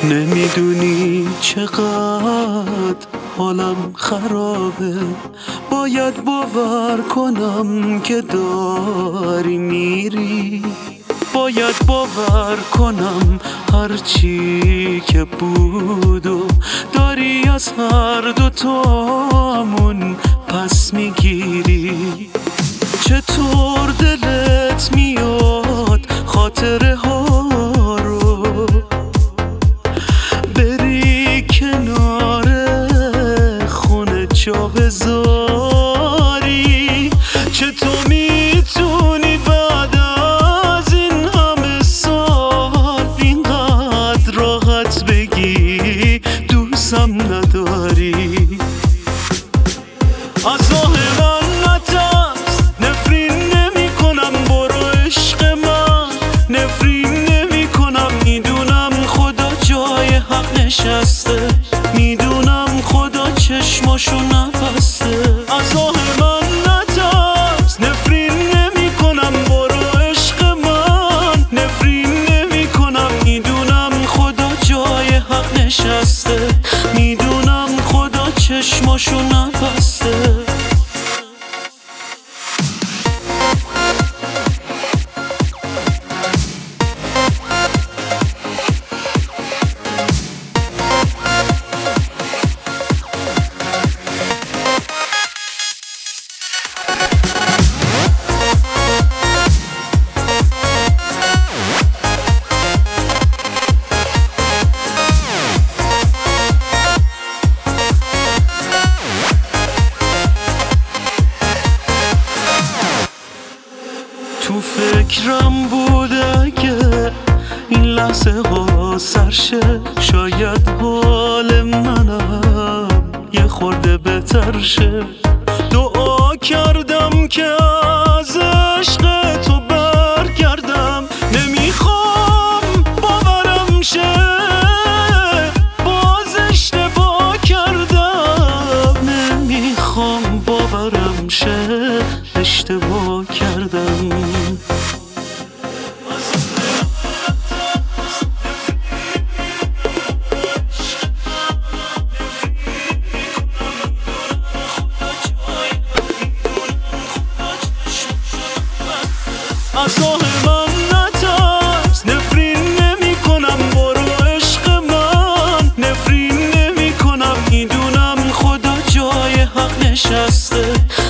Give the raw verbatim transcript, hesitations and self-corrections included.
نمیدونی چقدر حالم خرابه، باید باور کنم که داری میری، باید باور کنم هرچی که بود و داری از هر دوتامون پس میگیری. چطور دلت میاد خاطره ها رو بری کنار خونه جا بذاری؟ چطور میتونی بعد از این همه سال اینقدر راحت بگی دوستم نداری؟ از آه من نترس، نفرین نمی کنم، برو عشق من، نفرین نمی کنم. میدونم خدا جای حق نشسته، میدونم خدا چشماشو نبسته. از آه من نترس، نفرین نمی کنم، برو عشق من، نفرین نمی کنم. میدونم خدا جای حق نشسته، میدونم خدا چشماشو نبسته. تو فکرم بود اگه این لحظه ها سرشه، شاید حال منم یه خورده بهتر شه. دعا کردم که از عشق تو برگردم، نمیخوام باورم شه باز اشتباه کردم، نمیخوام باورم شه اشتباه کردم. از آه من نترس، نفرین نمی کنم، برو عشق من، نفرین نمی کنم. میدونم خدا جای حق نشست،